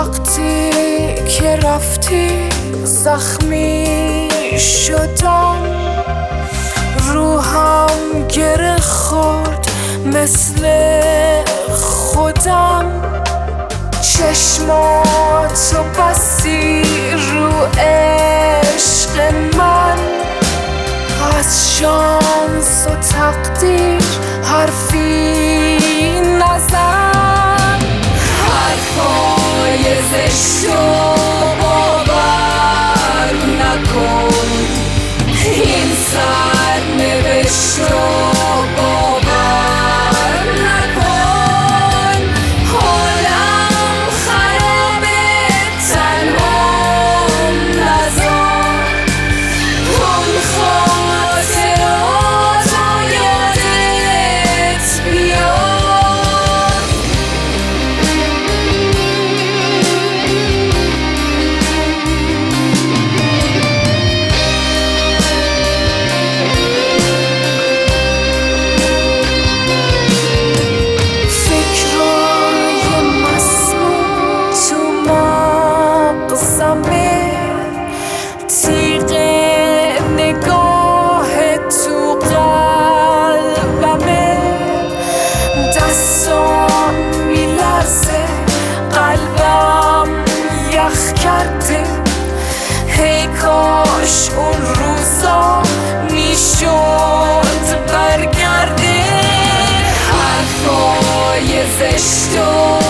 وقتی که رفتی زخمی شدم، روحم گره خورد مثل خودم. چشماتو بستی رو عشق من، از شانس و تقدیر حرفی نزن. حرفای زشتو باور نکن، این سرنوشتو باور نکن. حالم خرابه تنهام نذار، اون خاطراتو یادت بیار. فکرای مسموم تو مغزمه، تیغ نگاه تو قلبمه. دستام میلرزه، قلبم یخ کرده. هی کاش اون روزا میشد برگرده. حرفای زشتو